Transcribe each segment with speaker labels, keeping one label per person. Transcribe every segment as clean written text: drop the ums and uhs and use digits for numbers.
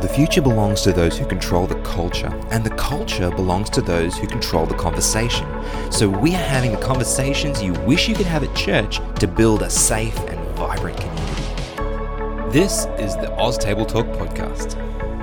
Speaker 1: The future belongs to those who control the culture, and the culture belongs to those who control the conversation. So we are having the conversations you wish you could have at church to build a safe and vibrant community. This is the Oz Table Talk podcast.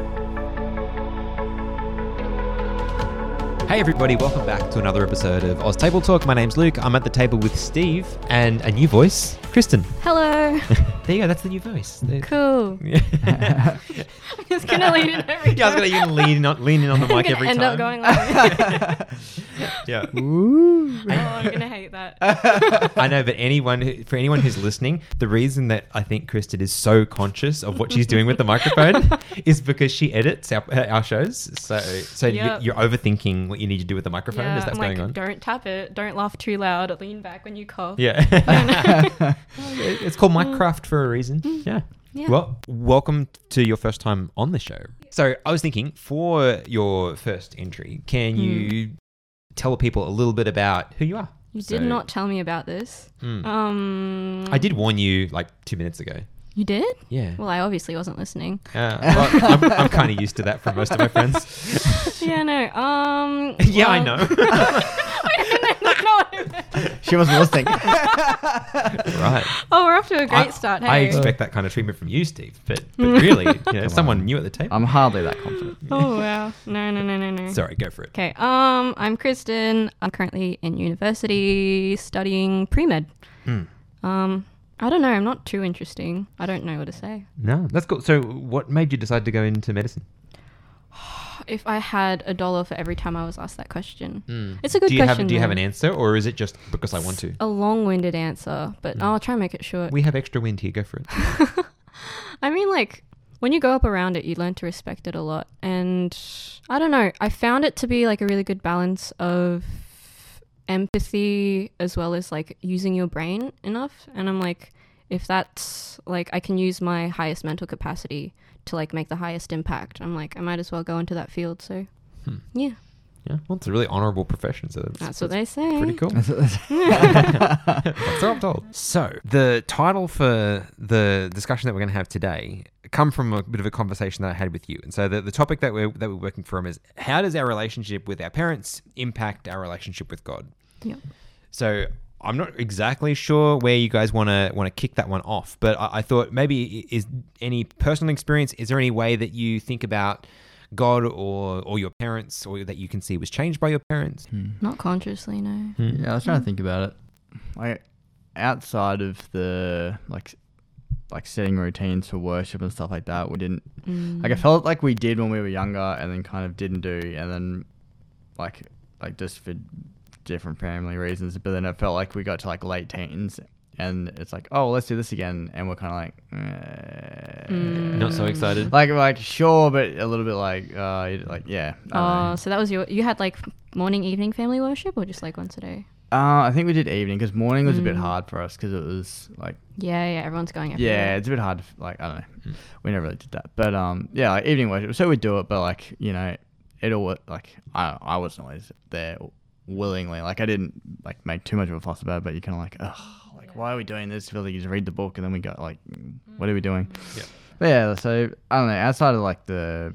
Speaker 1: Hey everybody, welcome back to another episode of Oz Table Talk. My name's Luke. I'm at the table with Steve and a new voice, Kristen.
Speaker 2: Hello.
Speaker 1: There you go, that's the new voice.
Speaker 2: Cool.
Speaker 1: Yeah.
Speaker 2: I'm just going to lean in every time.
Speaker 1: Yeah, I was going to lean in on the mic every time.
Speaker 2: end up going like that.
Speaker 1: Yeah.
Speaker 2: Oh, I'm going to hate that.
Speaker 1: I know, but for anyone who's listening, the reason that I think Kristen is so conscious of what she's doing with the microphone is because she edits our shows. So
Speaker 2: Yep.
Speaker 1: you're overthinking what you need to do with the microphone as that's
Speaker 2: I'm
Speaker 1: going on.
Speaker 2: Don't tap it. Don't laugh too loud. Lean back when you cough.
Speaker 1: Yeah. It's called Minecraft for a reason. Yeah.
Speaker 2: Yeah.
Speaker 1: Well, welcome to your first time on the show. So I was thinking, for your first entry, can you tell people a little bit about who you are?
Speaker 2: You did not tell me about this.
Speaker 1: I did warn you like 2 minutes ago.
Speaker 2: You did?
Speaker 1: Yeah.
Speaker 2: Well, I obviously wasn't listeing.
Speaker 1: I'm kind of used to that from most of my friends.
Speaker 2: Yeah, no.
Speaker 1: Yeah, I know.
Speaker 3: She wasn't listening.
Speaker 1: Right.
Speaker 2: Oh, we're off to a great start. Hey.
Speaker 1: I expect that kind of treatment from you, Steve. But really, someone new at the table.
Speaker 3: I'm hardly that confident.
Speaker 2: Oh, wow. No.
Speaker 1: Sorry, go for it.
Speaker 2: Okay. I'm Kristen. I'm currently in university studying pre-med. I don't know. I'm not too interesting. I don't know what to say.
Speaker 1: No, that's cool. So what made you decide to go into medicine?
Speaker 2: If I had $1 for every time I was asked that question. It's a good question.
Speaker 1: Do you have an answer, or is it just because I want to?
Speaker 2: A long-winded answer, but I'll try and make it short.
Speaker 1: We have extra wind here. Go for it.
Speaker 2: I mean, like, when you go up around it, you learn to respect it a lot. And I don't know. I found it to be like a really good balance of empathy as well as like using your brain enough. And I'm like, if that's like, I can use my highest mental capacity to like make the highest impact, I'm like, I might as well go into that field. So yeah.
Speaker 1: Well, it's a really honourable profession, so
Speaker 2: That's what they say.
Speaker 1: pretty cool. That's what I'm told. So the title for the discussion that we're going to have today come from a bit of a conversation that I had with you. And so the topic that we're working from is, how does our relationship with our parents impact our relationship with God?
Speaker 2: Yep.
Speaker 1: So I'm not exactly sure where you guys want to kick that one off, but I thought maybe, is any personal experience, is there any way that you think about God or your parents, or that you can see was changed by your parents?
Speaker 2: Not consciously, no.
Speaker 3: Yeah, I was trying to think about it. Like, outside of the like setting routines for worship and stuff like that, we didn't. Like, I felt like we did when we were younger, and then kind of didn't do, and then like just for different family reasons. But then it felt like we got to like late teens, and it's like, oh, let's do this again, and we're kind of like,
Speaker 1: Not so excited.
Speaker 3: like sure, but a little bit like yeah. I don't know.
Speaker 2: So that was you had like morning, evening family worship, or just like once a day?
Speaker 3: I think we did evening, because morning was a bit hard for us, because it was like,
Speaker 2: Yeah, everyone's going everywhere.
Speaker 3: yeah, it's a bit hard to, like, I don't know, we never really did that, but yeah, like evening worship, so we'd do it, but like, you know, it all, like, I wasn't always there willingly, like, I didn't like make too much of a fuss about it, but you're kind of like, ugh, like, why are we doing this? I feel like you just read the book and then we go like, what are we doing?
Speaker 1: Yeah.
Speaker 3: But yeah, so I don't know, outside of like the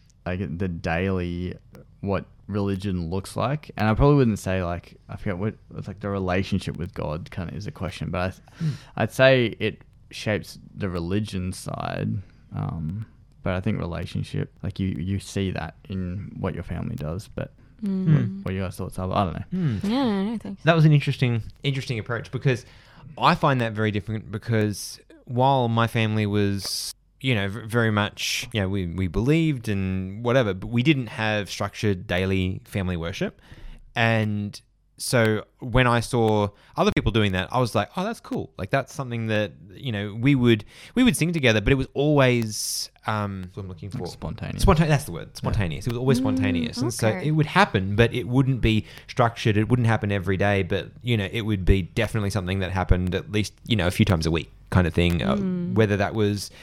Speaker 3: daily, what religion looks like, and I probably wouldn't say like, I forget what it's like, the relationship with God kind of is a question, but I'd say it shapes the religion side, but I think relationship, like you see that in what your family does, but what your guys' thoughts are, I don't know.
Speaker 2: Yeah, no, thanks.
Speaker 1: That was an interesting approach, because I find that very different, because while my family was, you know, very much, you know, we believed and whatever, but we didn't have structured daily family worship. And so when I saw other people doing that, I was like, oh, that's cool. Like, that's something that, you know, we would sing together, but it was always, what I'm looking for.
Speaker 3: Spontaneous.
Speaker 1: That's the word. Spontaneous. It was always spontaneous. And so
Speaker 2: okay.
Speaker 1: it would happen, but it wouldn't be structured. It wouldn't happen every day, but, you know, it would be definitely something that happened at least, you know, a few times a week kind of thing. Whether that was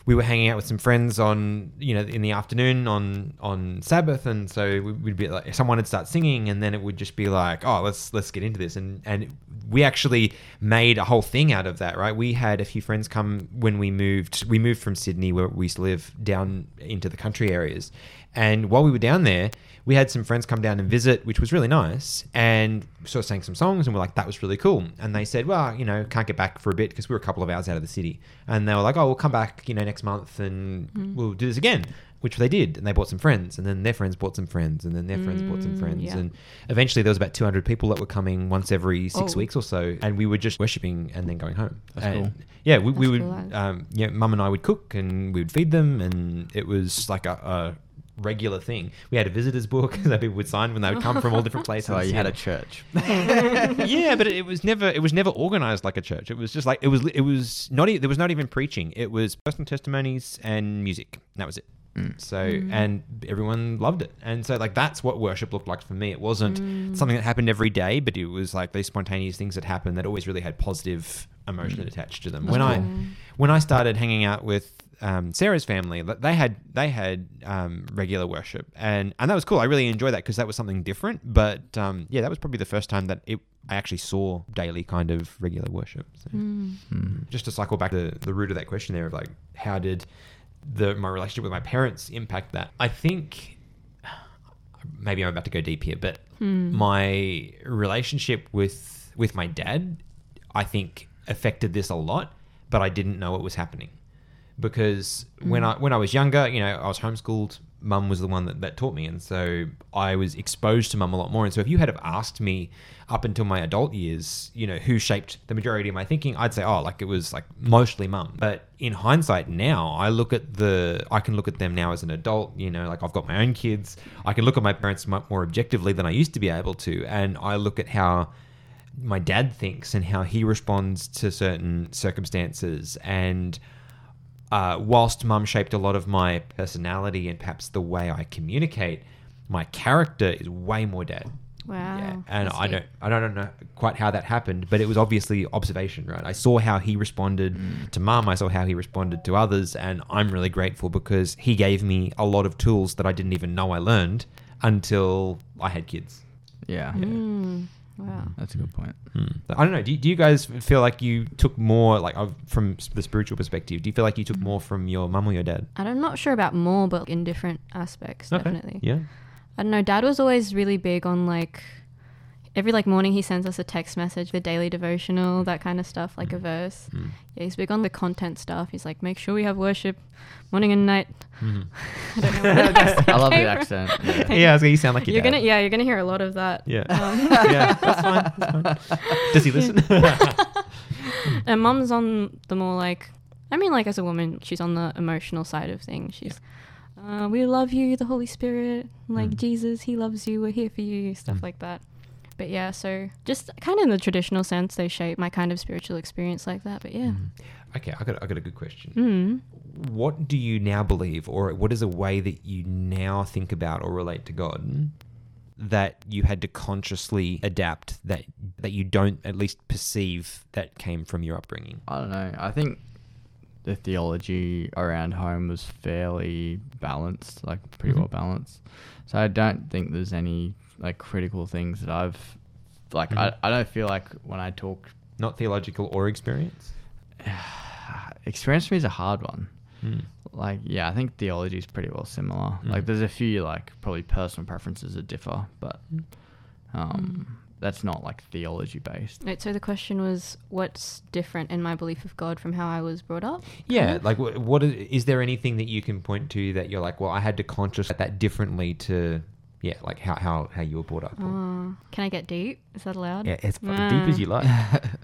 Speaker 1: we were hanging out with some friends on, in the afternoon on Sabbath, and so we'd be like, someone would start singing, and then it would just be like, oh, let's get into this, and we actually made a whole thing out of that, right? We had a few friends come when we moved from Sydney, where we used to live, down into the country areas, and while we were down there, we had some friends come down and visit, which was really nice, and sort of sang some songs, and we're like, that was really cool. And they said, well, can't get back for a bit because we were a couple of hours out of the city. And they were like, oh, we'll come back, next month and we'll do this again, which they did. And they brought some friends, and then their friends brought some friends, and then their friends brought some friends.
Speaker 2: Yeah.
Speaker 1: And eventually there was about 200 people that were coming once every 6 weeks or so, and we were just worshipping and then going home.
Speaker 3: That's
Speaker 1: and
Speaker 3: cool.
Speaker 1: Yeah, we would,
Speaker 2: cool.
Speaker 1: Mum and I would cook, and we would feed them, and it was like a regular thing. We had a visitors book that people would sign when they would come from all different places.
Speaker 3: So you had a church.
Speaker 1: Yeah, but it was never organized like a church. It was just like there was not even preaching. It was personal testimonies and music. That was it. So and everyone loved it, and so like that's what worship looked like for me. It wasn't something that happened every day, but it was like these spontaneous things that happened that always really had positive emotion attached to them. When I started hanging out with Sarah's family, they had regular worship, and that was cool. I really enjoyed that because that was something different. But that was probably the first time that I actually saw daily kind of regular worship. So, just to cycle back to the root of that question there of like, how did my relationship with my parents impact that? I think maybe I'm about to go deep here, but my relationship with my dad, I think, affected this a lot, but I didn't know it was happening. Because when I was younger, I was homeschooled. Mum was the one that taught me, and so I was exposed to Mum a lot more. And so if you had have asked me up until my adult years, who shaped the majority of my thinking, I'd say, it was like mostly Mum. But in hindsight now, I can look at them now as an adult. Like I've got my own kids. I can look at my parents much more objectively than I used to be able to, and I look at how my dad thinks and how he responds to certain circumstances. And whilst Mum shaped a lot of my personality and perhaps the way I communicate, my character is way more Dad.
Speaker 2: Wow.
Speaker 1: Yeah. And I don't know quite how that happened, but it was obviously observation, right? I saw how he responded to Mum. I saw how he responded to others, and I'm really grateful because he gave me a lot of tools that I didn't even know I learned until I had kids.
Speaker 3: Yeah.
Speaker 2: Wow.
Speaker 3: That's a good point.
Speaker 1: I don't know. Do you guys feel like you took more, like from the spiritual perspective, do you feel like you took more from your mum or your dad?
Speaker 2: I'm not sure about more, but in different aspects,
Speaker 1: Okay.
Speaker 2: definitely.
Speaker 1: Yeah.
Speaker 2: I don't know. Dad was always really big on like every morning he sends us a text message, the daily devotional, that kind of stuff, like a verse. Yeah, he's big on the content stuff. He's like, make sure we have worship morning and night. I don't know where that's
Speaker 3: I love the
Speaker 2: came
Speaker 3: accent.
Speaker 2: from.
Speaker 1: Yeah, I was gonna, you sound like your
Speaker 2: You're
Speaker 1: dad.
Speaker 2: you're gonna hear a lot of that.
Speaker 1: Yeah. Yeah, that's fine. That's fine. Does he listen?
Speaker 2: And Mum's on the more as a woman, she's on the emotional side of things. She's we love you, the Holy Spirit, Jesus, he loves you, we're here for you, stuff like that. But yeah, so just kind of in the traditional sense, they shape my kind of spiritual experience like that. But yeah.
Speaker 1: Okay, I got a good question. What do you now believe, or what is a way that you now think about or relate to God that you had to consciously adapt, that you don't at least perceive that came from your upbringing?
Speaker 3: I don't know. I think the theology around home was fairly balanced, pretty well balanced. So I don't think there's any critical things that I've I don't feel like when I talk,
Speaker 1: Not theological or experience?
Speaker 3: experience for me is a hard one. I think theology is pretty well similar. There's a few probably personal preferences that differ, but that's not theology based.
Speaker 2: Right, so the question was, what's different in my belief of God from how I was brought up?
Speaker 1: Yeah, what is there anything that you can point to that you're like, well, I had to conscious that differently to, how you were brought up?
Speaker 2: Can I get deep? Is that allowed?
Speaker 1: Yeah, as deep as you like.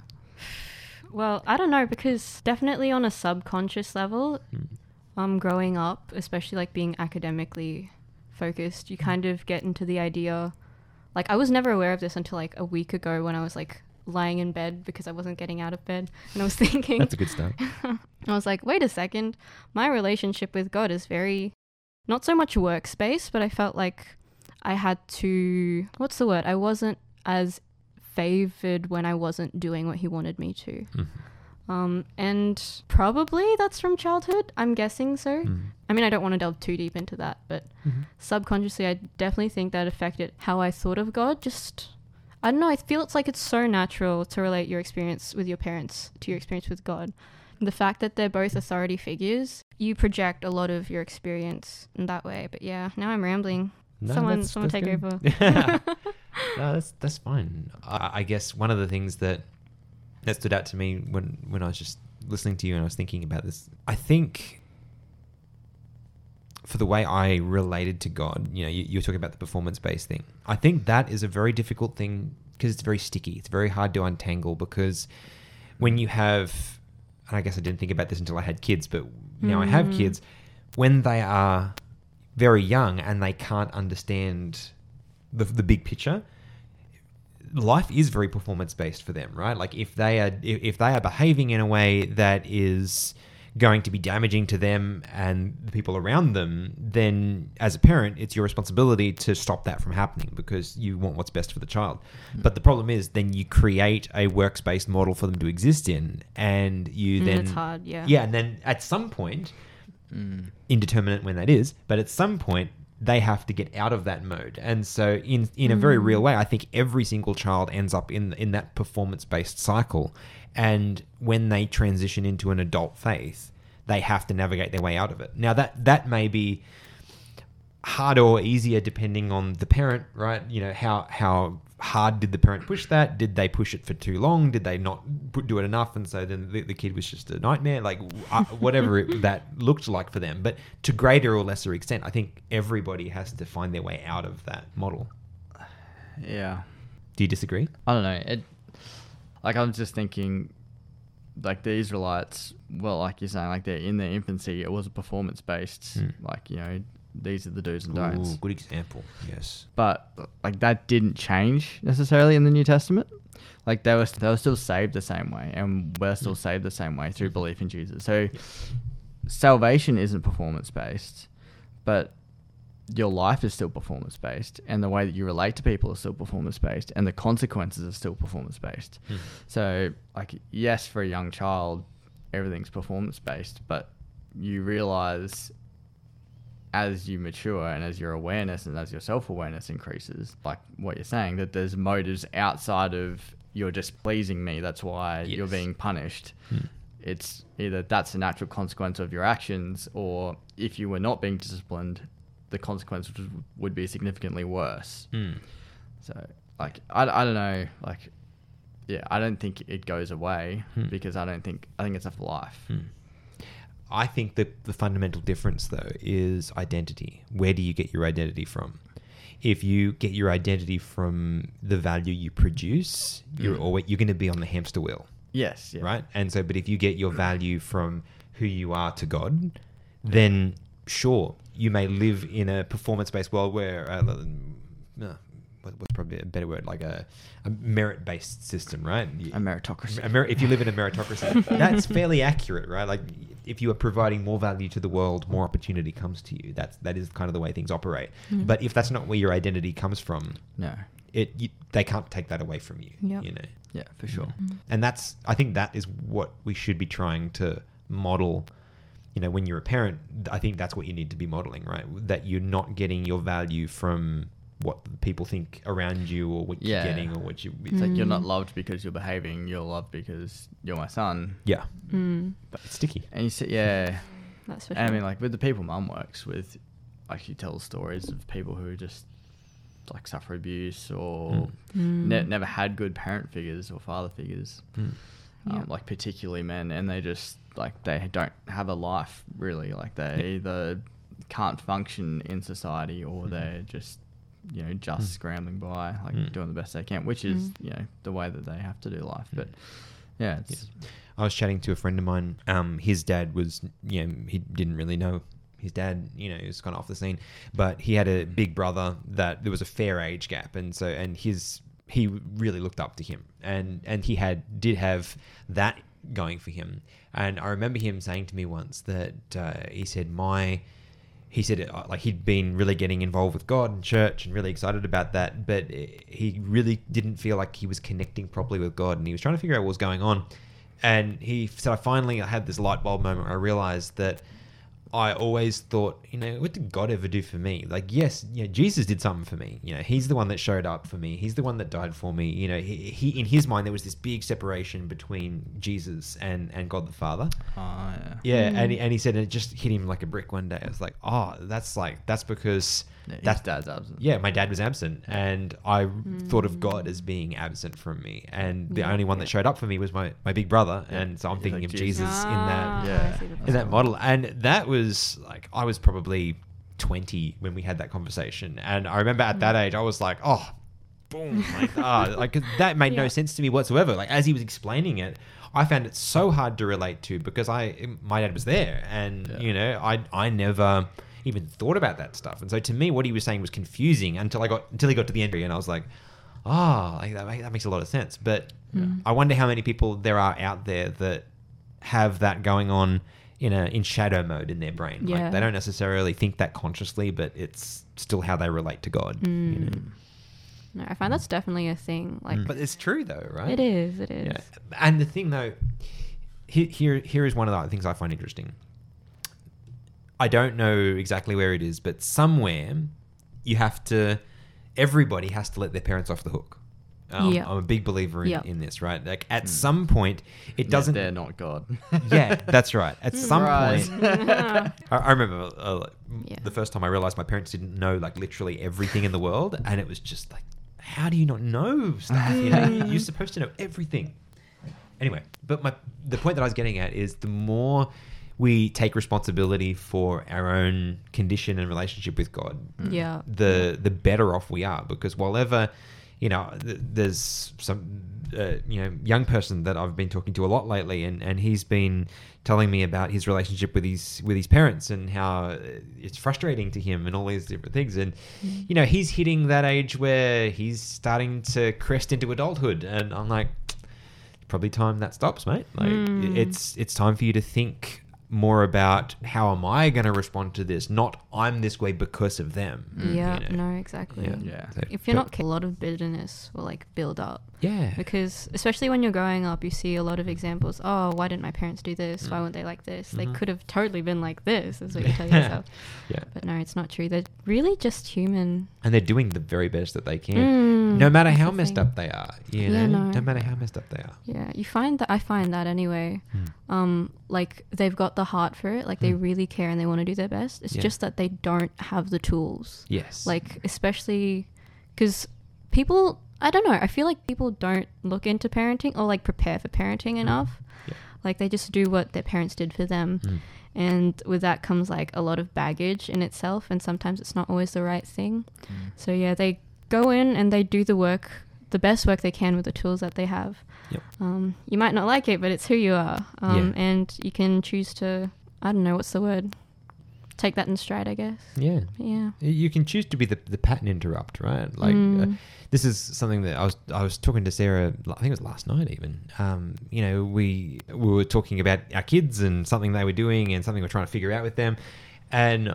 Speaker 2: Well, I don't know, because definitely on a subconscious level, growing up, especially being academically focused, you kind of get into the idea, I was never aware of this until a week ago when I was lying in bed because I wasn't getting out of bed, and I was thinking
Speaker 1: That's a good start.
Speaker 2: I was like, wait a second, my relationship with God is very, not so much workspace, but I felt like I had to, what's the word? I wasn't as favored when I wasn't doing what he wanted me to. And probably that's from childhood. I'm guessing so. I mean, I don't want to delve too deep into that, but subconsciously, I definitely think that affected how I thought of God. Just, I don't know, I feel it's so natural to relate your experience with your parents to your experience with God. The fact that they're both authority figures, you project a lot of your experience in that way. But yeah, now I'm rambling.
Speaker 1: No,
Speaker 2: Someone
Speaker 1: that's
Speaker 2: take
Speaker 1: good.
Speaker 2: over.
Speaker 1: No, that's fine. I guess one of the things that stood out to me when I was just listening to you and I was thinking about this, I think for the way I related to God, you were talking about the performance-based thing. I think that is a very difficult thing because it's very sticky. It's very hard to untangle because when you have, and I guess I didn't think about this until I had kids, but now I have kids, when they are very young and they can't understand the big picture, life is very performance based for them, right? Like if they are behaving in a way that is going to be damaging to them and the people around them, then as a parent, it's your responsibility to stop that from happening because you want what's best for the child. But the problem is then you create a works-based model for them to exist in, and you then
Speaker 2: it's hard, yeah.
Speaker 1: Yeah, and then at some point, indeterminate when that is, but at some point they have to get out of that mode. And so in a very real way, I think every single child ends up in that performance-based cycle. And when they transition into an adult faith, they have to navigate their way out of it. Now that may be harder or easier depending on the parent, right? How hard did the parent push that? Did they push it for too long? Did they not do it enough? And so then the kid was just a nightmare, like whatever that looked like for them. But to greater or lesser extent, I think everybody has to find their way out of that model.
Speaker 3: Yeah.
Speaker 1: Do you disagree?
Speaker 3: I don't know. I'm just thinking, like the Israelites, well, like you're saying, like they're in their infancy, it was a performance-based, these are the do's and don'ts.
Speaker 1: Ooh, good example, yes.
Speaker 3: But like that didn't change necessarily in the New Testament. Like they were still saved the same way, and we're still saved the same way through belief in Jesus. So salvation isn't performance-based, but your life is still performance-based, and the way that you relate to people is still performance-based, and the consequences are still performance-based. So like, yes, for a young child, everything's performance-based, but you realize as you mature and as your awareness and as your self-awareness increases, like what you're saying, that there's motives outside of you're just pleasing me, that's why you're being punished. It's either that's a natural consequence of your actions, or if you were not being disciplined, the consequence would be significantly worse. So like I don't know, like I don't think it goes away because I think it's a life.
Speaker 1: I think that the fundamental difference, though, is identity. Where do you get your identity from? If you get your identity from the value you produce, you're going to be on the hamster wheel.
Speaker 3: Yes. Yeah.
Speaker 1: Right? And so, but if you get your value from who you are to God, then sure, you may live in a performance-based world where what's probably a better word, like a merit-based system, right?
Speaker 3: A meritocracy.
Speaker 1: If you live in a meritocracy, that's fairly accurate, right? Like if you are providing more value to the world, more opportunity comes to you. That is kind of the way things operate. But if that's not where your identity comes from, they can't take that away from you.
Speaker 2: Yep.
Speaker 3: Yeah, for sure.
Speaker 1: And I think that is what we should be trying to model. When you're a parent, I think that's what you need to be modeling, right? That you're not getting your value from what people think around you or what you're getting or what you...
Speaker 3: It's like you're not loved because you're behaving, you're loved because you're my son.
Speaker 1: Yeah. But it's sticky.
Speaker 3: And you say,
Speaker 2: that's for sure.
Speaker 3: I mean, like with the people Mum works with, like she tells stories of people who just like suffer abuse or never had good parent figures or father figures, like particularly men, and they just like they don't have a life really. Like they either can't function in society or they're just scrambling by, like doing the best they can, which is the way that they have to do life. But
Speaker 1: I was chatting to a friend of mine. His dad was, he didn't really know his dad. He was kind of off the scene, but he had a big brother that there was a fair age gap, and he really looked up to him, and he did have that going for him. And I remember him saying to me once that he said like he'd been really getting involved with God and church and really excited about that, but he really didn't feel like he was connecting properly with God, and he was trying to figure out what was going on. And he said, I had this light bulb moment where I realized that I always thought, what did God ever do for me? Like, yes, Jesus did something for me. He's the one that showed up for me. He's the one that died for me. He in his mind, there was this big separation between Jesus and God the Father.
Speaker 3: Oh, yeah.
Speaker 1: Yeah, and he said it just hit him like a brick one day. I was like, that's because
Speaker 3: His dad's absent.
Speaker 1: yeah, my dad was absent, and I thought of God as being absent from me, and the only one that showed up for me was my big brother, and so I'm thinking
Speaker 3: like
Speaker 1: of Jesus in that
Speaker 3: Yeah.
Speaker 2: I see the
Speaker 1: in that model, and that was like I was probably 20 when we had that conversation, and I remember at that age I was like, oh, boom, like that made no sense to me whatsoever. Like as he was explaining it, I found it so hard to relate to because my dad was there, and I never even thought about that stuff, and so to me what he was saying was confusing until he got to the end, and I was like, like that makes a lot of sense. But I wonder how many people there are out there that have that going on in shadow mode in their brain.
Speaker 2: Yeah.
Speaker 1: Like they don't necessarily think that consciously, but it's still how they relate to God.
Speaker 2: No, I find that's definitely a thing. Like,
Speaker 1: But it's true though, right?
Speaker 2: it is.
Speaker 1: Yeah. And the thing though, here is one of the things I find interesting. I don't know exactly where it is, but somewhere everybody has to let their parents off the hook.
Speaker 2: Yeah.
Speaker 1: I'm a big believer
Speaker 2: Yeah.
Speaker 1: in this, right? Like at some point, it doesn't.
Speaker 3: They're not God.
Speaker 1: Yeah, that's right. At some
Speaker 3: Surprise.
Speaker 1: point, I remember
Speaker 2: Yeah.
Speaker 1: the first time I realized my parents didn't know like literally everything in the world, and it was just like, how do you not know stuff? You're supposed to know everything. Anyway, but the point that I was getting at is the more we take responsibility for our own condition and relationship with God,
Speaker 2: Yeah.
Speaker 1: the better off we are. Because while ever, there's some young person that I've been talking to a lot lately, and he's been telling me about his relationship with his parents and how it's frustrating to him and all these different things. And he's hitting that age where he's starting to crest into adulthood, and I'm like, probably time that stops, mate. Like it's time for you to think more about how am I going to respond to this, not I'm this way because of them.
Speaker 2: Yeah, no, exactly.
Speaker 3: Yeah.
Speaker 1: So-
Speaker 2: If you're not careful, a lot of bitterness will like build up.
Speaker 1: Yeah.
Speaker 2: Because especially when you're growing up, you see a lot of examples. Oh, why didn't my parents do this? Why weren't they like this? They could have totally been like this, is what you tell yourself.
Speaker 1: Yeah.
Speaker 2: But no, it's not true. They're really just human.
Speaker 1: And they're doing the very best that they can, no matter
Speaker 2: that's
Speaker 1: how
Speaker 2: the
Speaker 1: messed
Speaker 2: thing.
Speaker 1: up they are.
Speaker 2: Yeah, no.
Speaker 1: No matter how messed up they are.
Speaker 2: Yeah, I find that anyway. Like they've got the heart for it. Like they really care and they want to do their best. It's
Speaker 1: Yeah.
Speaker 2: just that they don't have the tools.
Speaker 1: Yes.
Speaker 2: Like especially because people, I don't know. I feel like people don't look into parenting or like prepare for parenting enough.
Speaker 1: Yeah.
Speaker 2: Like they just do what their parents did for them. And with that comes like a lot of baggage in itself. And sometimes it's not always the right thing. So yeah, they go in and they do the work, the best work they can with the tools that they have.
Speaker 1: Yep.
Speaker 2: You might not like it, but it's who you are.
Speaker 1: Yeah.
Speaker 2: And you can choose to, I don't know, what's the word? Take that in stride, I guess.
Speaker 1: Yeah.
Speaker 2: Yeah.
Speaker 1: You can choose to be the pattern interrupt, right? Like this is something that I was talking to Sarah. I think it was last night even. We were talking about our kids and something they were doing and something we're trying to figure out with them, and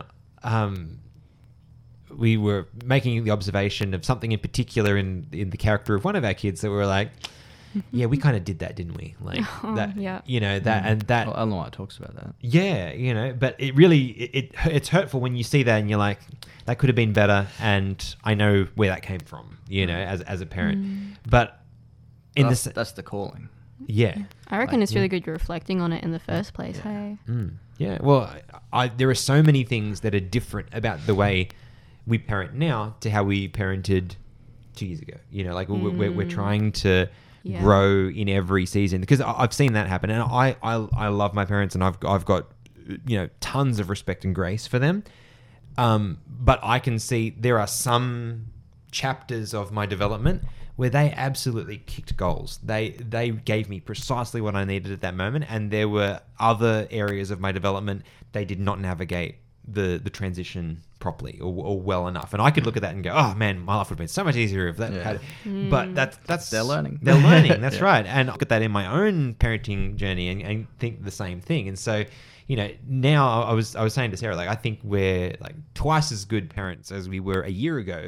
Speaker 1: we were making the observation of something in particular in the character of one of our kids that we were like, yeah, we kind of did that, didn't we? Like that,
Speaker 2: yeah.
Speaker 1: that and that.
Speaker 3: Well, Ellen White talks about that.
Speaker 1: Yeah, but it really it's hurtful when you see that and you're like, that could have been better, and I know where that came from, as a parent. But in
Speaker 3: That's the calling.
Speaker 1: yeah,
Speaker 2: I reckon it's really good you're reflecting on it in the first place. Hey.
Speaker 1: yeah. Well, there are so many things that are different about the way we parent now to how we parented 2 years ago. We're trying to
Speaker 2: Yeah.
Speaker 1: grow in every season, because I've seen that happen, and I love my parents, and I've got tons of respect and grace for them, but I can see there are some chapters of my development where they absolutely kicked goals. They gave me precisely what I needed at that moment, and there were other areas of my development they did not navigate the transition properly or well enough, and I could look at that and go, oh man, my life would have been so much easier if that had. But that's
Speaker 3: They're learning.
Speaker 1: That's right. And I look at that in my own parenting journey and think the same thing. And so now I was saying to Sarah, like, I think we're like twice as good parents as we were a year ago,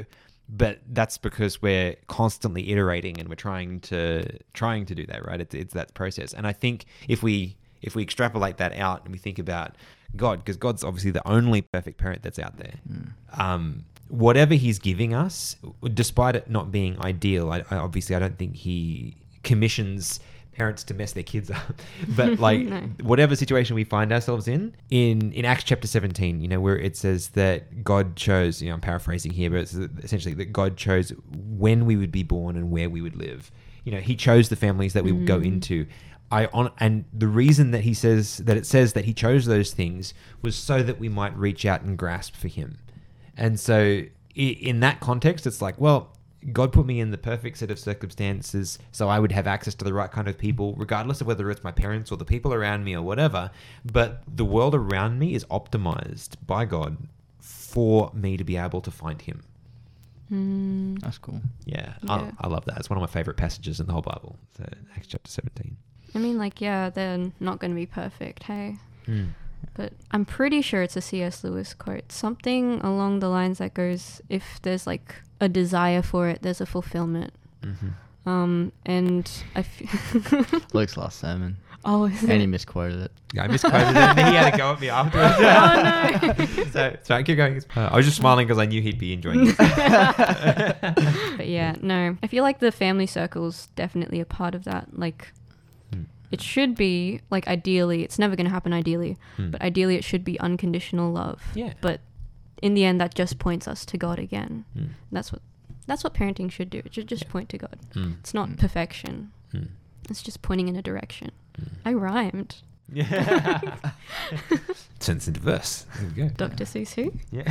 Speaker 1: But that's because we're constantly iterating and we're trying to do that, right? It's that process. And I think if we extrapolate that out and we think about God, because God's obviously the only perfect parent that's out there. Whatever he's giving us, despite it not being ideal, I obviously I don't think he commissions parents to mess their kids up. But like
Speaker 2: No.
Speaker 1: whatever situation we find ourselves in Acts chapter 17, you know, where it says that God chose, you know, I'm paraphrasing here, but it's essentially that God chose when we would be born and where we would live. You know, he chose the families that we would go into. And the reason that it says that he chose those things was so that we might reach out and grasp for him. And so in that context, it's like, well, God put me in the perfect set of circumstances so I would have access to the right kind of people, regardless of whether it's my parents or the people around me or whatever. But the world around me is optimized by God for me to be able to find him.
Speaker 3: That's cool.
Speaker 1: Yeah.
Speaker 2: Yeah.
Speaker 1: I love that. It's one of my favorite passages in the whole Bible. So Acts chapter 17.
Speaker 2: I mean, like, yeah, they're not going to be perfect, hey? But I'm pretty sure it's a C.S. Lewis quote. Something along the lines that goes, if there's like a desire for it, there's a fulfillment. And
Speaker 3: Luke's last sermon.
Speaker 2: Oh, is
Speaker 3: And he
Speaker 2: it?
Speaker 3: misquoted it.
Speaker 1: Yeah, I misquoted it and then he had to go at me afterwards.
Speaker 2: Oh, no.
Speaker 1: So keep going. I was just smiling because I knew he'd be enjoying it.
Speaker 2: But yeah, no. I feel like the family circle's definitely a part of that. Like, it should be, like, ideally, it's never going to happen ideally, but ideally it should be unconditional love.
Speaker 1: Yeah.
Speaker 2: But in the end, that just points us to God again. That's what parenting should do. It should just point to God. It's not perfection. It's just pointing in a direction. I rhymed.
Speaker 1: Yeah. Turns into verse. There we go.
Speaker 2: Dr. Seuss who?
Speaker 1: Yeah.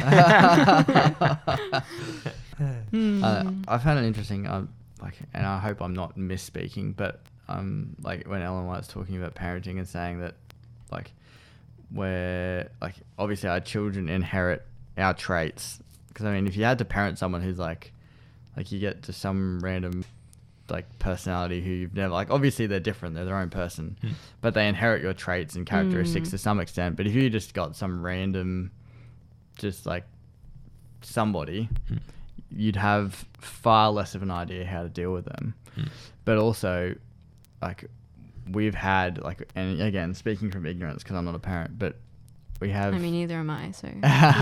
Speaker 3: I found it interesting, and I hope I'm not misspeaking, but like when Ellen White's talking about parenting and saying that, like, where, like, obviously our children inherit our traits. Because I mean, if you had to parent someone who's like you get to some random like personality who you've never, like, obviously they're different, they're their own person, but they inherit your traits and characteristics to some extent. But if you just got some random, just like somebody, you'd have far less of an idea how to deal with them. But also, like, we've had, like, and again, speaking from ignorance because I'm not a parent, but we have,
Speaker 2: I mean, neither am I, so.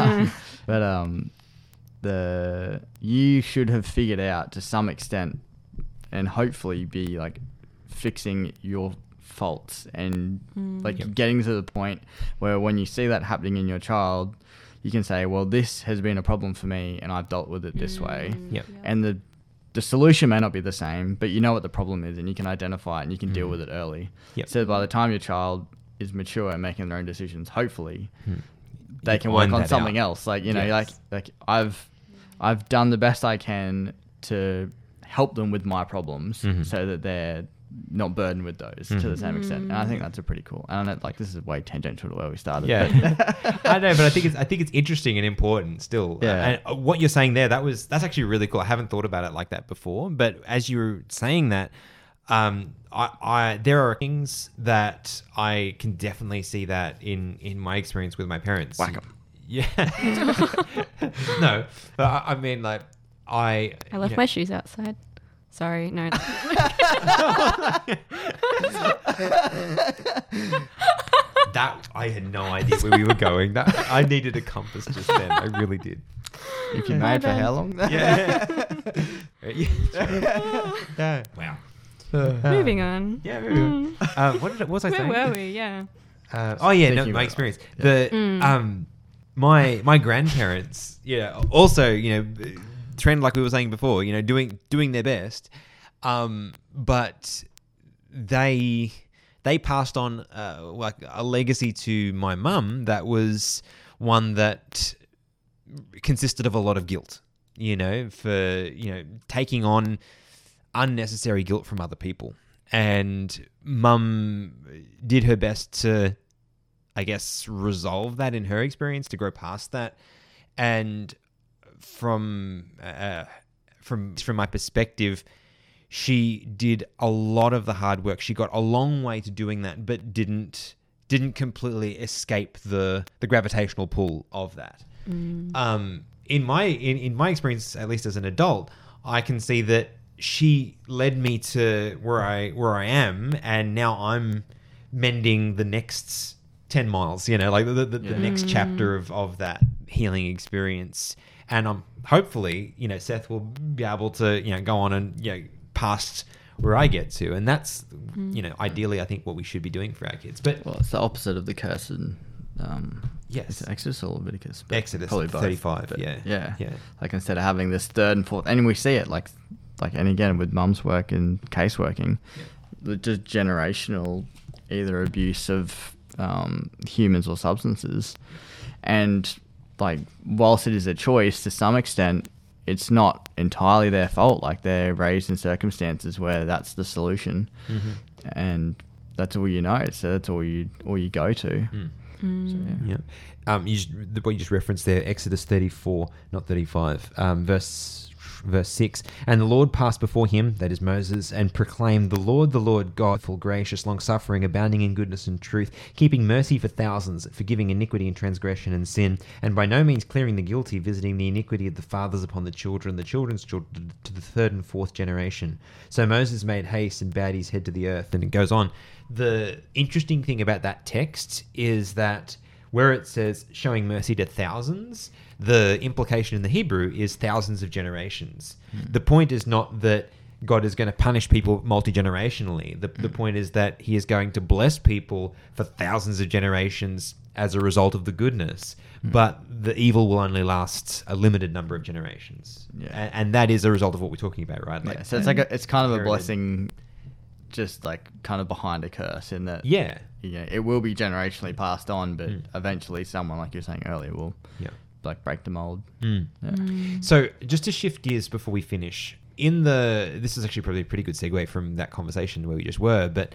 Speaker 3: but you should have figured out to some extent and hopefully be like fixing your faults and like getting to the point where when you see that happening in your child, you can say, well, this has been a problem for me and I've dealt with it this way.
Speaker 1: Yep.
Speaker 3: And the solution may not be the same, but you know what the problem is and you can identify it and you can deal with it early.
Speaker 1: Yep.
Speaker 3: So by the time your child is mature and making their own decisions, hopefully they
Speaker 1: You
Speaker 3: can work
Speaker 1: iron
Speaker 3: on
Speaker 1: that
Speaker 3: something
Speaker 1: out.
Speaker 3: else. Like, you know,
Speaker 1: Yes.
Speaker 3: like I've done the best I can to help them with my problems so that they're not burdened with those to the same extent. And I think that's a pretty cool. And I know, like, this is way tangential to where we started.
Speaker 1: Yeah,
Speaker 3: but-
Speaker 1: I know, but I think it's interesting and important still.
Speaker 3: Yeah.
Speaker 1: And what you're saying there, that's actually really cool. I haven't thought about it like that before. But as you were saying that, I there are things that I can definitely see that in my experience with my parents.
Speaker 3: Whack 'em.
Speaker 1: Yeah. No, but I mean, like, I
Speaker 2: left my shoes outside. Sorry, no.
Speaker 1: That I had no idea where we were going. That I needed a compass just then. I really did.
Speaker 3: If you're married for how long?
Speaker 1: Yeah. Yeah. Wow.
Speaker 2: Moving on.
Speaker 1: Yeah. Moving on. What was I
Speaker 2: Where
Speaker 1: saying?
Speaker 2: were we? Yeah.
Speaker 1: Oh yeah, no,
Speaker 3: Thinking
Speaker 1: my
Speaker 3: about
Speaker 1: experience.
Speaker 3: it.
Speaker 1: The my grandparents, also, trend like we were saying before, doing their best, but they passed on like a legacy to my mum that was one that consisted of a lot of guilt, for taking on unnecessary guilt from other people. And mum did her best to, I guess, resolve that in her experience, to grow past that. And from my perspective, she did a lot of the hard work. She got a long way to doing that, but didn't in my experience, at least as an adult, I can see that she led me to where I am, and now I'm mending the next 10 miles, you know, like the next chapter of that healing experience. And hopefully, you know, Seth will be able to, you know, go on and, you know, past where I get to. And that's, you know, ideally, I think what we should be doing for our kids. But
Speaker 3: well, it's the opposite of the curse in
Speaker 1: yes,
Speaker 3: Exodus or Leviticus.
Speaker 1: Exodus
Speaker 3: probably both,
Speaker 1: 35.
Speaker 3: but
Speaker 1: Yeah.
Speaker 3: Like instead of having this third and fourth, and we see it like, and again with mum's work and case working, the just generational either abuse of humans or substances, and like whilst it is a choice to some extent, it's not entirely their fault. Like they're raised in circumstances where that's the solution, and that's all you know. So that's all you go to. So,
Speaker 1: yeah. What you just referenced there, Exodus 34, not 35, verse 6. And the Lord passed before him, that is Moses, and proclaimed, the Lord God, full gracious, long-suffering, abounding in goodness and truth, keeping mercy for thousands, forgiving iniquity and transgression and sin, and by no means clearing the guilty, visiting the iniquity of the fathers upon the children's children, to the third and fourth generation. So Moses made haste and bowed his head to the earth. And it goes on. The interesting thing about that text is that where it says showing mercy to thousands, the implication in the Hebrew is thousands of generations. The point is not that God is going to punish people multi-generationally. The point is that he is going to bless people for thousands of generations as a result of the goodness. But the evil will only last a limited number of generations.
Speaker 3: Yeah.
Speaker 1: And that is a result of what we're talking about, right?
Speaker 3: Like, so it's like it's kind of a blessing, just like kind of behind a curse in that.
Speaker 1: Yeah.
Speaker 3: Yeah, it will be generationally passed on, but eventually someone, like you were saying earlier, will like break the mold. Yeah.
Speaker 1: So just to shift gears before we finish, this is actually probably a pretty good segue from that conversation where we just were, but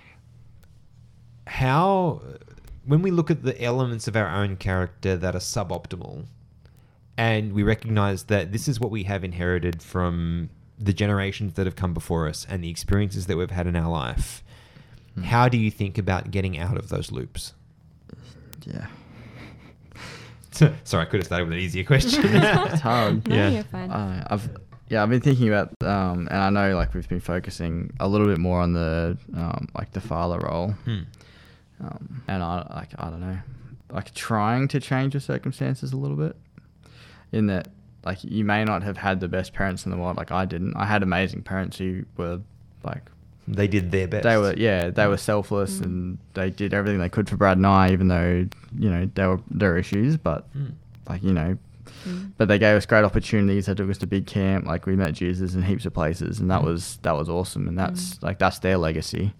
Speaker 1: when we look at the elements of our own character that are suboptimal, and we recognize that this is what we have inherited from the generations that have come before us and the experiences that we've had in our life, how do you think about getting out of those loops?
Speaker 3: Yeah.
Speaker 1: Sorry, I could have started with an easier question.
Speaker 3: It's hard.
Speaker 2: No, you're fine.
Speaker 3: I've been thinking about, and I know like we've been focusing a little bit more on the like the father role, and I don't know, like trying to change the circumstances a little bit, in that like you may not have had the best parents in the world. Like I didn't. I had amazing parents who were like,
Speaker 1: they did their best.
Speaker 3: They were selfless and they did everything they could for Brad and I, even though, you know, there were issues, but like, you know, but they gave us great opportunities. They took us to big camp. Like we met Jesus in heaps of places, and that was awesome. And that's their legacy.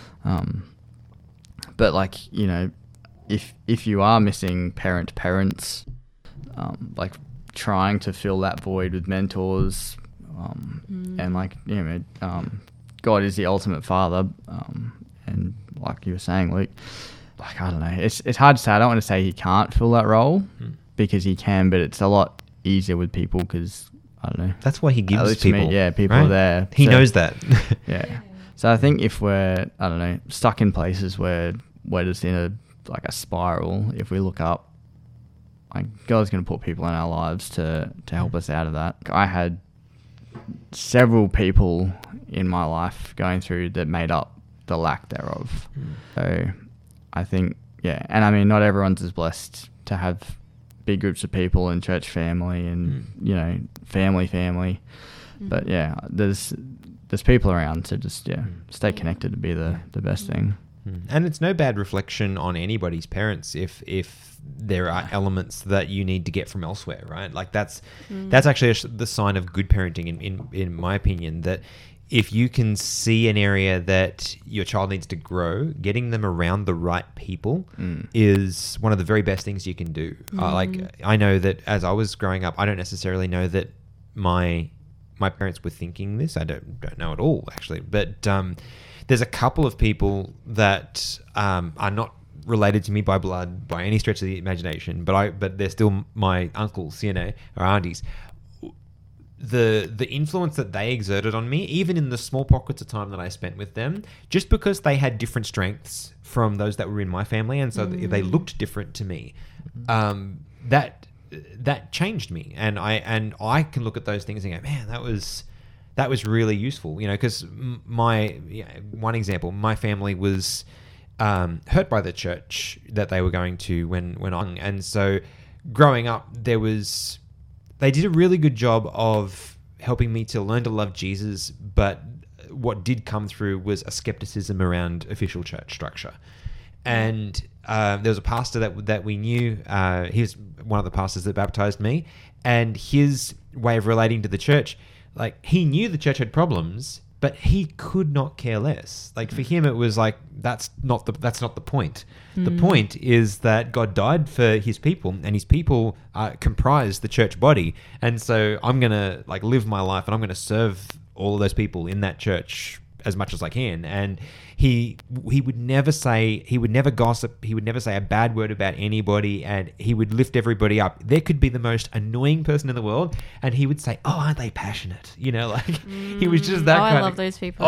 Speaker 3: But like, you know, if you are missing parents, like trying to fill that void with mentors, and like, you know, God is the ultimate father, and like you were saying, Luke, like I don't know, it's hard to say. I don't want to say he can't fill that role because he can, but it's a lot easier with people because I don't know.
Speaker 1: That's why he gives people.
Speaker 3: People
Speaker 1: right?
Speaker 3: are there.
Speaker 1: He knows that.
Speaker 3: Yeah. So I think if we're stuck in places where we're just in a spiral, if we look up, like God's going to put people in our lives to help us out of that. I had several people in my life going through that made up the lack thereof. So I think, and I mean, not everyone's as blessed to have big groups of people in church family and, you know, family. But there's people around, so just, stay connected to be the best thing.
Speaker 1: And it's no bad reflection on anybody's parents if there are elements that you need to get from elsewhere, right? Like that's actually the sign of good parenting, in my opinion, that if you can see an area that your child needs to grow, getting them around the right people is one of the very best things you can do. Like I know that as I was growing up, I don't necessarily know that my parents were thinking this. I don't know at all, actually. But there's a couple of people that are not related to me by blood by any stretch of the imagination, but they're still my uncles, you know, or aunties. The influence that they exerted on me, even in the small pockets of time that I spent with them, just because they had different strengths from those that were in my family, and so they looked different to me, that that changed me, and I can look at those things and go, man, that was really useful, because one example, my family was hurt by the church that they were going to when I, and so growing up, they did a really good job of helping me to learn to love Jesus, but what did come through was a skepticism around official church structure. And there was a pastor that we knew. He was one of the pastors that baptized me, and his way of relating to the church, like, he knew the church had problems, but he could not care less. Like, for him, it was like, that's not the point. The point is that God died for his people, and his people comprise the church body. And so I'm going to like live my life, and I'm going to serve all of those people in that church as much as I can. And he would never gossip. He would never say a bad word about anybody, and he would lift everybody up. There could be the most annoying person in the world, and he would say, "Oh, aren't they passionate?" Like he was just that.
Speaker 2: I love those people.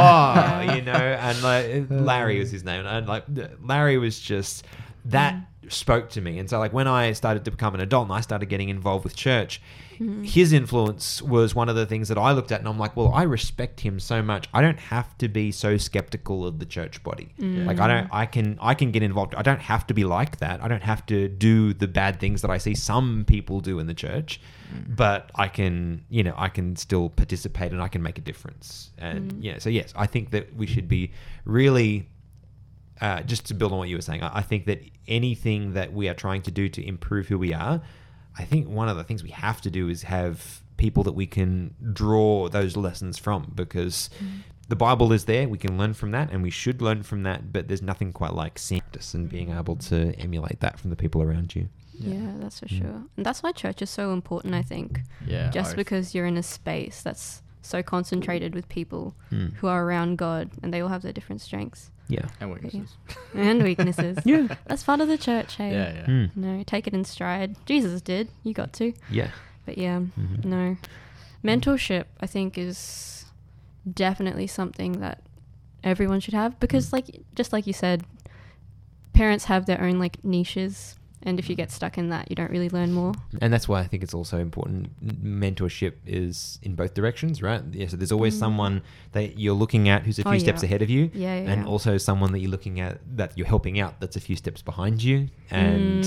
Speaker 1: And like Larry was his name, and like Larry was just that spoke to me. And so like when I started to become an adult and I started getting involved with church, his influence was one of the things that I looked at, and I'm like, well, I respect him so much. I don't have to be so skeptical of the church body. Like I can get involved. I don't have to be like that. I don't have to do the bad things that I see some people do in the church, but I can still participate, and I can make a difference. And so yes, I think that we should be really just to build on what you were saying, I think that anything that we are trying to do to improve who we are, I think one of the things we have to do is have people that we can draw those lessons from, because the Bible is there. We can learn from that, and we should learn from that, but there's nothing quite like seeing this and being able to emulate that from the people around you.
Speaker 2: Yeah, that's for sure. And that's why church is so important, I think.
Speaker 3: Yeah.
Speaker 2: Just because you're in a space that's so concentrated with people who are around God, and they all have their different strengths.
Speaker 1: Yeah.
Speaker 3: And weaknesses.
Speaker 2: And weaknesses.
Speaker 1: Yeah.
Speaker 2: That's part of the church, hey?
Speaker 3: Yeah.
Speaker 2: No, take it in stride. Jesus did. You got to.
Speaker 1: Yeah.
Speaker 2: But yeah, no. Mentorship, I think, is definitely something that everyone should have, because just like you said, parents have their own like niches, and if you get stuck in that, you don't really learn more.
Speaker 1: And that's why I think it's also important. Mentorship is in both directions, right? Yeah. So there's always someone that you're looking at who's a few steps ahead of you, and also someone that you're looking at that you're helping out that's a few steps behind you, and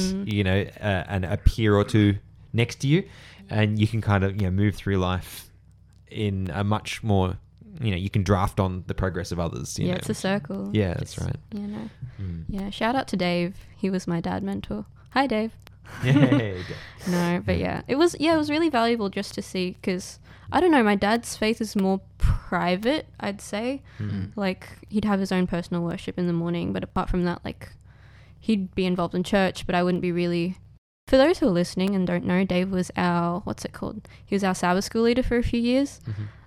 Speaker 1: and a peer or two next to you, and you can kind of move through life in a much more you can draft on the progress of others. You know?
Speaker 2: It's a circle.
Speaker 1: Yeah, that's right.
Speaker 2: Yeah. Shout out to Dave. He was my dad mentor. Hi, Dave.
Speaker 1: Yeah.
Speaker 2: No, but it was really valuable just to see, because I don't know, my dad's faith is more private, I'd say. Like, he'd have his own personal worship in the morning, but apart from that, like, he'd be involved in church, but I wouldn't be really. For those who are listening and don't know, Dave was he was our Sabbath school leader for a few years.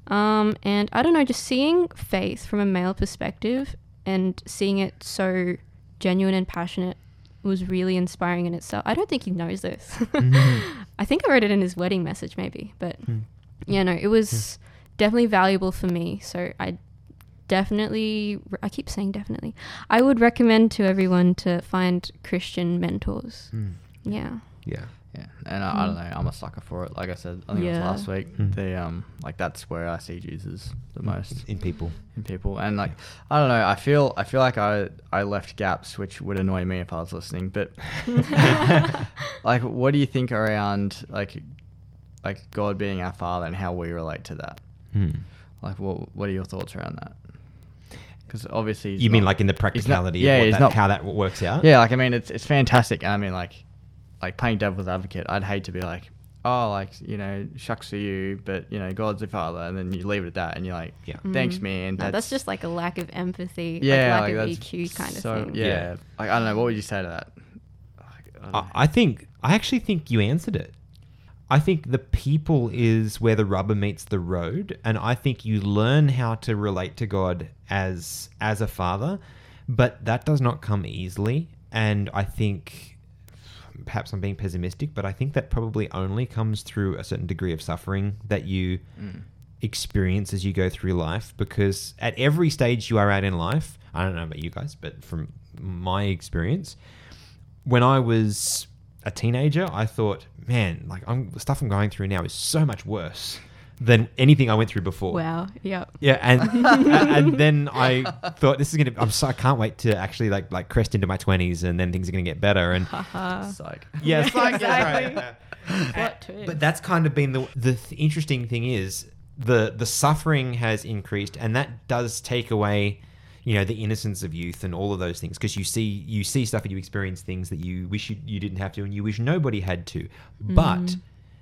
Speaker 2: And I don't know, just seeing faith from a male perspective and seeing it so genuine and passionate was really inspiring in itself. I don't think he knows this. I think I wrote it in his wedding message maybe, but it was definitely valuable for me. So I keep saying definitely, I would recommend to everyone to find Christian mentors. Yeah.
Speaker 3: And I don't know, I'm a sucker for it. Like I said, I think it was last week. Like that's where I see Jesus the most
Speaker 1: in people.
Speaker 3: And like, I don't know, I feel like I left gaps, which would annoy me if I was listening. But like, what do you think around like God being our Father and how we relate to that? Like, what are your thoughts around that? Because obviously,
Speaker 1: you mean like in the practicality of how that works out?
Speaker 3: Yeah, like I mean, it's fantastic. I mean, like playing devil's advocate, I'd hate to be like, oh, like, shucks for you, but, God's the Father, and then you leave it at that, and you're like, thanks, man.
Speaker 2: No, that's just like a lack of empathy, lack of EQ kind of thing.
Speaker 3: Yeah. Like, I don't know, what would you say to that?
Speaker 1: I actually think you answered it. I think the people is where the rubber meets the road, and I think you learn how to relate to God as a father, but that does not come easily, and I think... perhaps I'm being pessimistic, but I think that probably only comes through a certain degree of suffering that you experience as you go through life, because at every stage you are at in life, I don't know about you guys, but from my experience, when I was a teenager, I thought, man, like the stuff I'm going through now is so much worse than anything I went through before.
Speaker 2: Wow. Yep.
Speaker 1: Yeah, and then I thought this is gonna. I can't wait to actually like crest into my 20s, and then things are gonna get better. And
Speaker 3: Psych.
Speaker 1: yeah, psych,
Speaker 2: exactly.
Speaker 1: that's right.
Speaker 2: What too?
Speaker 1: But that's kind of been the interesting thing is the suffering has increased, and that does take away, you know, the innocence of youth and all of those things, because you see stuff and you experience things that you wish you didn't have to, and you wish nobody had to. But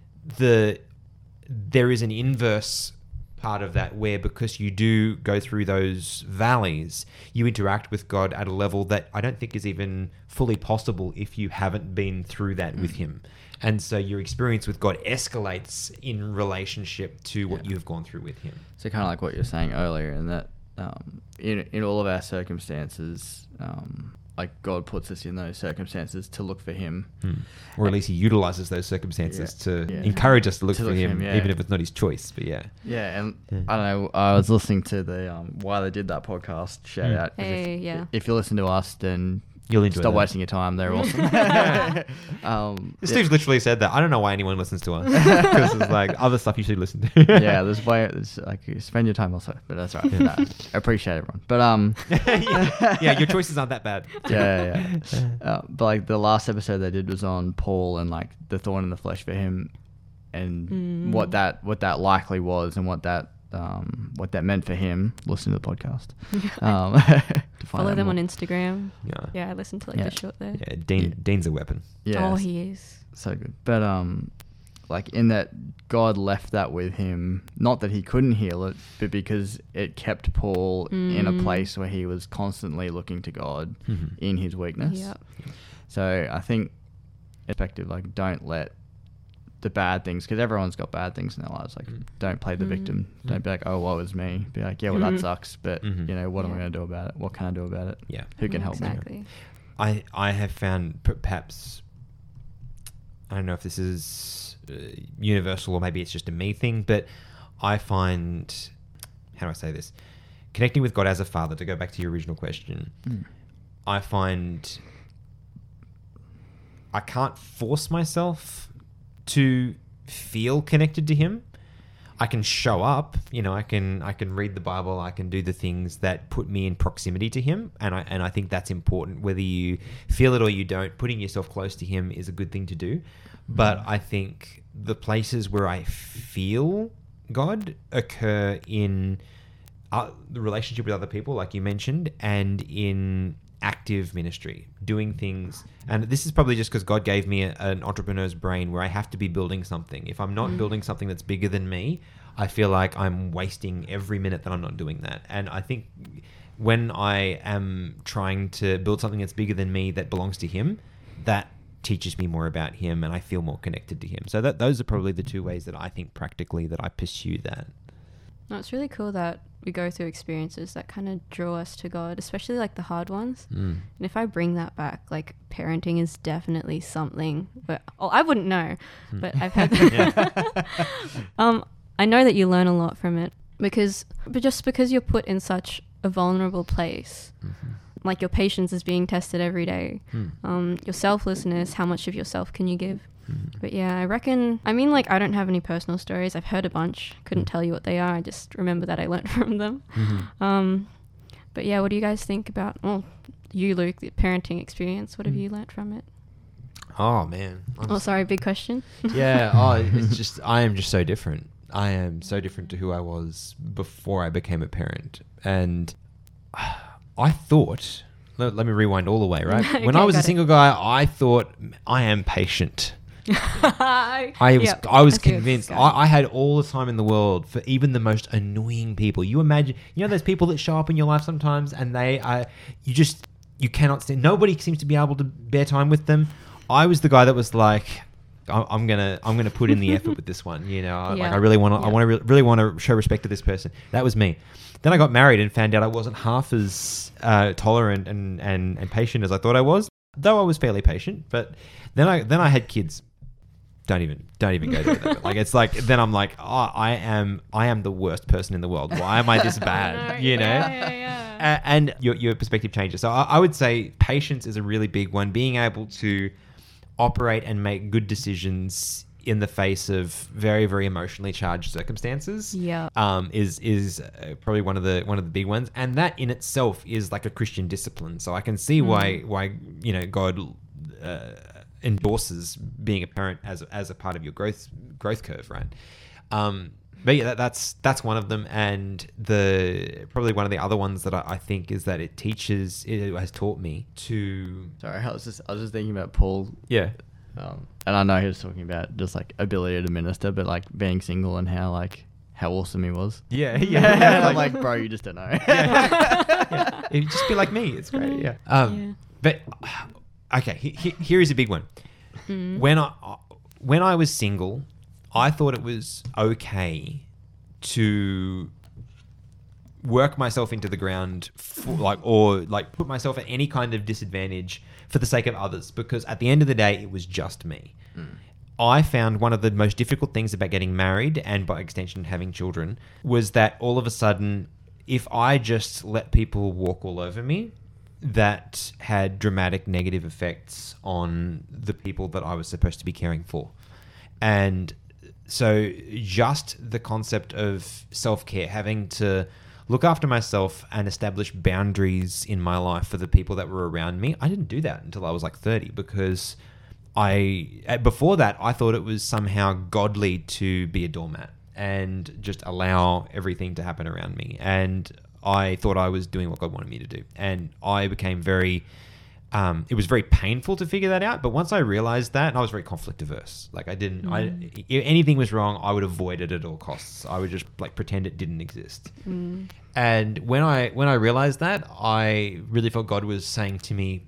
Speaker 1: there is an inverse part of that where, because you do go through those valleys, you interact with God at a level that I don't think is even fully possible if you haven't been through that with him. And so your experience with God escalates in relationship to what you've gone through with him.
Speaker 3: So kind of like what you were saying earlier, in that in all of our circumstances, like God puts us in those circumstances to look for him.
Speaker 1: Or at least he utilizes those circumstances to
Speaker 3: Yeah.
Speaker 1: encourage us to look
Speaker 3: To
Speaker 1: for
Speaker 3: look for
Speaker 1: him,
Speaker 3: him, yeah.
Speaker 1: even if it's not his choice. But yeah.
Speaker 3: Yeah, and I don't know, I was listening to the Why They Did That podcast, shout out. 'Cause
Speaker 2: Hey, yeah.
Speaker 3: If you listen to us, then
Speaker 1: You'll enjoy
Speaker 3: stop
Speaker 1: that.
Speaker 3: wasting your time. They're awesome.
Speaker 1: Steve's literally said that. I don't know why anyone listens to us, because it's like other stuff you should listen to.
Speaker 3: Yeah, there's like you spend your time also, but that's right. No, I appreciate everyone, but
Speaker 1: yeah, your choices aren't that bad.
Speaker 3: yeah. But like the last episode they did was on Paul and like the thorn in the flesh for him, and what that likely was, and what that meant for him. Listen to the podcast. To find
Speaker 2: Follow
Speaker 3: out
Speaker 2: them
Speaker 3: more.
Speaker 2: on Instagram.
Speaker 1: Yeah.
Speaker 2: Yeah, I listened to like
Speaker 3: Yeah.
Speaker 2: the short there.
Speaker 1: Yeah, Dean's a weapon.
Speaker 3: Yeah,
Speaker 2: Oh, he is.
Speaker 3: so good. But like in that, God left that with him, not that he couldn't heal it, but because it kept Paul in a place where he was constantly looking to God in his weakness.
Speaker 2: Yep.
Speaker 3: So I think, effective, like don't let the bad things, because everyone's got bad things in their lives. Like don't play the victim. Don't be like, oh, woe is me. Be like, yeah, well that sucks, but you know, what am I going to do about it? What can I do about it?
Speaker 1: Yeah.
Speaker 3: Who can help me?
Speaker 2: Exactly.
Speaker 1: I have found perhaps, I don't know if this is universal or maybe it's just a me thing, but I find, how do I say this? Connecting with God as a father, to go back to your original question, I find I can't force myself to feel connected to him. I can show up, you know, I can read the Bible, I can do the things that put me in proximity to him, and I think that's important. Whether you feel it or you don't, putting yourself close to him is a good thing to do. But I think the places where I feel God occur in the relationship with other people, like you mentioned, and in active ministry, doing things. And this is probably just because God gave me an entrepreneur's brain where I have to be building something. If I'm not building something that's bigger than me, I feel like I'm wasting every minute that I'm not doing that. And I think when I am trying to build something that's bigger than me, that belongs to him, that teaches me more about him and I feel more connected to him. So those are probably the two ways that I think practically that I pursue that.
Speaker 2: No, it's really cool that we go through experiences that kind of draw us to God, especially like the hard ones. And if I bring that back, like parenting is definitely something, but I wouldn't know, but I've had that. I know that you learn a lot from it but just because you're put in such a vulnerable place, like your patience is being tested every day, your selflessness, how much of yourself can you give? But yeah, I reckon, I mean, like, I don't have any personal stories. I've heard a bunch. Couldn't tell you what they are. I just remember that I learnt from them. But yeah, what do you guys think about, well, you, Luke, the parenting experience? What have you learnt from it?
Speaker 1: Oh, man.
Speaker 2: Sorry, big question.
Speaker 1: Yeah. It's just, I am just so different. I am so different to who I was before I became a parent. And I thought, let me rewind all the way, right?
Speaker 2: Okay,
Speaker 1: when I was a
Speaker 2: got it.
Speaker 1: single guy, I thought I am patient. I was
Speaker 2: Yep, I see where
Speaker 1: convinced.
Speaker 2: this is going.
Speaker 1: I had all the time in the world for even the most annoying people. You imagine, you know, those people that show up in your life sometimes, and they are, you cannot stand. Nobody seems to be able to bear time with them. I was the guy that was like, I'm gonna put in the effort with this one. You know, like
Speaker 2: Yeah.
Speaker 1: I really want to.
Speaker 2: Yeah.
Speaker 1: I want to really want to show respect to this person. That was me. Then I got married and found out I wasn't half as tolerant and patient as I thought I was. Though I was fairly patient, but then I had kids. Don't even go there. Though. Like it's like then I'm like, oh, I am the worst person in the world. Why am I this bad? You know.
Speaker 2: Yeah.
Speaker 1: And your perspective changes. So I would say patience is a really big one. Being able to operate and make good decisions in the face of very, very emotionally charged circumstances.
Speaker 2: Yeah.
Speaker 1: Is probably one of the big ones, and that in itself is like a Christian discipline. So I can see why God endorses being a parent as a part of your growth curve, right? But yeah, that's one of them, and probably one of the other ones that I think is that it has taught me to.
Speaker 3: Sorry, I was just thinking about Paul.
Speaker 1: Yeah.
Speaker 3: And I know he was talking about just like ability to minister, but like being single and how awesome he was.
Speaker 1: Yeah.
Speaker 3: I'm like, bro, you just don't know.
Speaker 1: Yeah. It'd just be like me. It's great. Yeah. But okay, here is a big one. When I was single, I thought it was okay to work myself into the ground or put myself at any kind of disadvantage for the sake of others, because at the end of the day, it was just me. I found one of the most difficult things about getting married, and by extension having children, was that all of a sudden, if I just let people walk all over me, that had dramatic negative effects on the people that I was supposed to be caring for. And so just the concept of self-care, having to look after myself and establish boundaries in my life for the people that were around me. I didn't do that until I was like 30, because before that, I thought it was somehow godly to be a doormat and just allow everything to happen around me. And I thought I was doing what God wanted me to do. And I became it was very painful to figure that out. But once I realized that, and I was very conflict averse. Like if anything was wrong, I would avoid it at all costs. I would just pretend it didn't exist. And when I realized that, I really felt God was saying to me,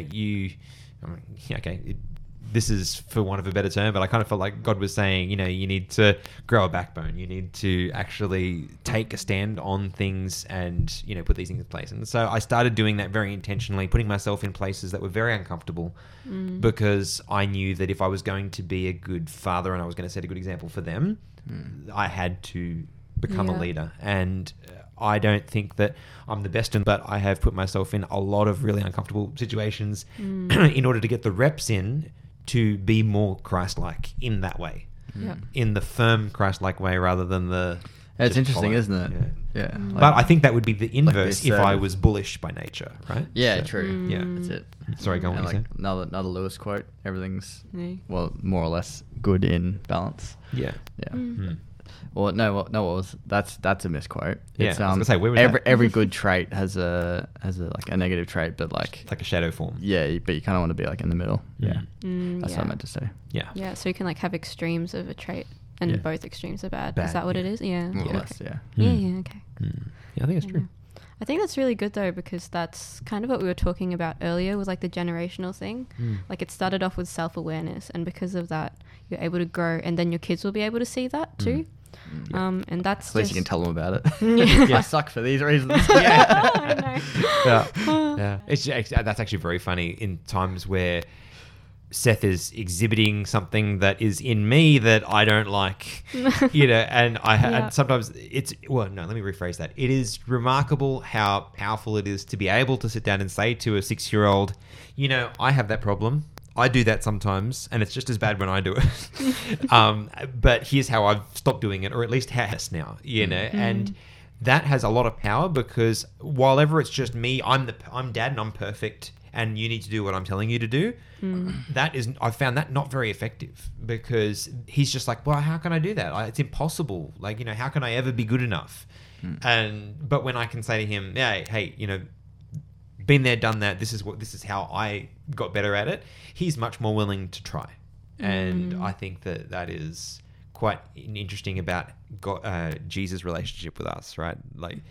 Speaker 1: this is for want of a better term, but I kind of felt like God was saying, you need to grow a backbone. You need to actually take a stand on things and, put these things in place. And so I started doing that very intentionally, putting myself in places that were very uncomfortable, because I knew that if I was going to be a good father and I was going to set a good example for them, I had to become a leader. And I don't think that I'm the best, but I have put myself in a lot of really uncomfortable situations in order to get the reps in to be more Christ-like in that way, in the firm Christ-like way rather than the...
Speaker 3: It's interesting, isn't it? Yeah.
Speaker 1: But I think that would be the inverse if I was bullish by nature, right?
Speaker 3: Yeah,
Speaker 1: So,
Speaker 3: true.
Speaker 1: Yeah.
Speaker 3: That's it.
Speaker 1: Sorry, go on.
Speaker 3: And
Speaker 1: What you
Speaker 3: another Lewis quote, everything's, well, more or less good in balance.
Speaker 1: said?
Speaker 3: Yeah.
Speaker 1: Hmm.
Speaker 3: Well, what was that's a misquote.
Speaker 1: Yeah,
Speaker 3: It's,
Speaker 1: I was gonna say, where was that?
Speaker 3: every good trait has a negative trait, but like yeah, but you kind of want to be like in the middle. Yeah, that's what I meant to say.
Speaker 1: Yeah.
Speaker 2: Yeah, so you can have extremes of a trait, and both extremes are bad. Is
Speaker 1: Bad,
Speaker 2: that what
Speaker 1: yeah.
Speaker 2: it is? Yeah.
Speaker 3: More or
Speaker 2: Okay.
Speaker 3: less, yeah.
Speaker 2: Yeah, okay.
Speaker 1: Yeah, I think it's true.
Speaker 2: I think that's really good though, because that's kind of what we were talking about earlier with the generational thing. Like it started off with self-awareness, and because of that, you're able to grow, and then your kids will be able to see that too. And that's
Speaker 3: At least you can
Speaker 2: just-
Speaker 3: tell them about it.
Speaker 2: Yeah.
Speaker 3: I suck for these reasons.
Speaker 2: I know.
Speaker 1: Yeah. That's actually very funny in times where Seth is exhibiting something that is in me that I don't like, and and sometimes let me rephrase that. It is remarkable how powerful it is to be able to sit down and say to a 6-year-old, I have that problem. I do that sometimes, and it's just as bad when I do it. But here's how I've stopped doing it, or at least has now, and that has a lot of power, because while ever it's just me, I'm dad and I'm perfect, and you need to do what I'm telling you to do. I've found that not very effective, because he's just like, well, how can I do that? It's impossible. How can I ever be good enough? But when I can say to him, yeah, hey, been there, done that. This is how I got better at it. He's much more willing to try, and I think that is quite interesting about Jesus' relationship with us, right?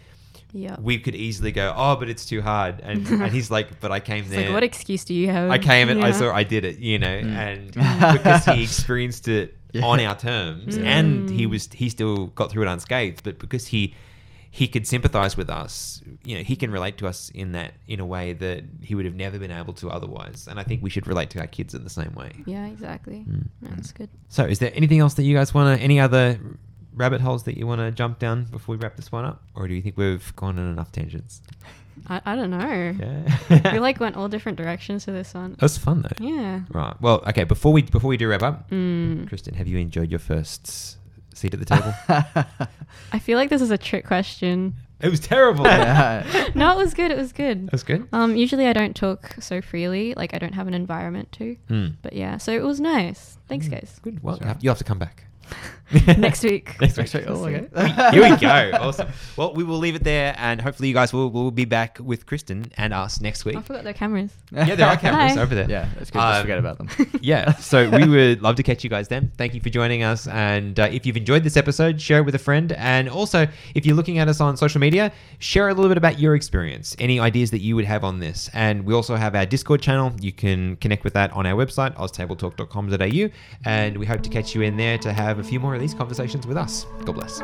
Speaker 1: We could easily go, oh, but it's too hard, and he's like, but I came
Speaker 2: It's
Speaker 1: there.
Speaker 2: what excuse do you have?
Speaker 1: I came and
Speaker 2: Yeah.
Speaker 1: I did it, and because he experienced it on our terms, and he still got through it unscathed, but because he could sympathize with us, he can relate to us in a way that he would have never been able to otherwise. And I think we should relate to our kids in the same way.
Speaker 2: Yeah, exactly. That's good.
Speaker 1: So is there anything else that you guys any other rabbit holes that you want to jump down before we wrap this one up? Or do you think we've gone on enough tangents?
Speaker 2: I don't know.
Speaker 1: Yeah.
Speaker 2: We like went all different directions for this one.
Speaker 1: That was fun though.
Speaker 2: Yeah.
Speaker 1: Right. Well, okay. Before we do wrap up, Kristen, have you enjoyed your first seat at the table?
Speaker 2: I feel like this is a trick question.
Speaker 1: It was terrible.
Speaker 2: No, it was good. It was good.
Speaker 1: That was good.
Speaker 2: Usually I don't talk so freely. Like I don't have an environment to. But yeah, so it was nice. Thanks, guys.
Speaker 1: Good. Well, you'll have to come back.
Speaker 2: Next week.
Speaker 1: Next week.
Speaker 3: Oh, okay.
Speaker 1: Here we go. Awesome. Well, we will leave it there, and hopefully you guys will be back with Kristen and us next week.
Speaker 2: I forgot their cameras.
Speaker 1: Yeah, there are cameras
Speaker 2: Hi.
Speaker 1: over there.
Speaker 3: Yeah, it's good. Just forget about them.
Speaker 1: Yeah, so we would love to catch you guys then. Thank you for joining us, and if you've enjoyed this episode, share it with a friend, and also if you're looking at us on social media, share a little bit about your experience, any ideas that you would have on this. And we also have our Discord channel. You can connect with that on our website, oztabletalk.com.au, and we hope to catch you in there to have a few more of these conversations with us. God bless.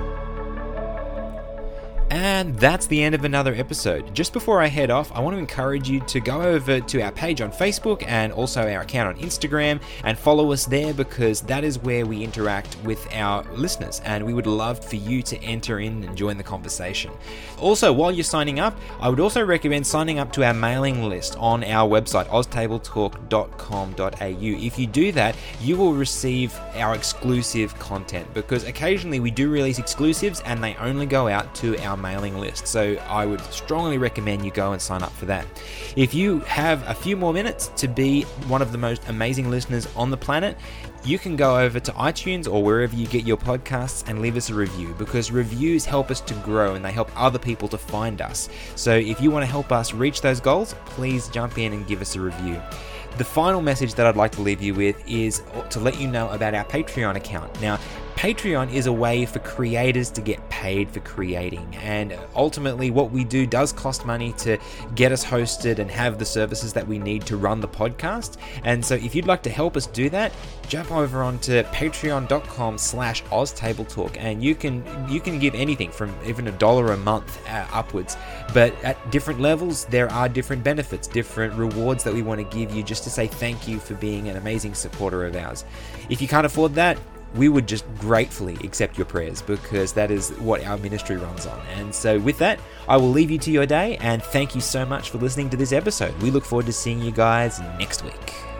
Speaker 1: And that's the end of another episode. Just before I head off, I want to encourage you to go over to our page on Facebook and also our account on Instagram and follow us there, because that is where we interact with our listeners, and we would love for you to enter in and join the conversation. Also, while you're signing up, I would also recommend signing up to our mailing list on our website, oztabletalk.com.au. If you do that, you will receive our exclusive content, because occasionally we do release exclusives and they only go out to our mailing list. So I would strongly recommend you go and sign up for that. If you have a few more minutes to be one of the most amazing listeners on the planet, you can go over to iTunes or wherever you get your podcasts and leave us a review, because reviews help us to grow and they help other people to find us. So if you want to help us reach those goals, please jump in and give us a review. The final message that I'd like to leave you with is to let you know about our Patreon account. Now, Patreon is a way for creators to get paid for creating, and ultimately what we do does cost money to get us hosted and have the services that we need to run the podcast. And so if you'd like to help us do that, jump over onto patreon.com/oztabletalk, and you can give anything from even $1 a month upwards. But at different levels, there are different benefits, different rewards that we want to give you just to say thank you for being an amazing supporter of ours. If you can't afford that, we would just gratefully accept your prayers, because that is what our ministry runs on. And so with that, I will leave you to your day, and thank you so much for listening to this episode. We look forward to seeing you guys next week.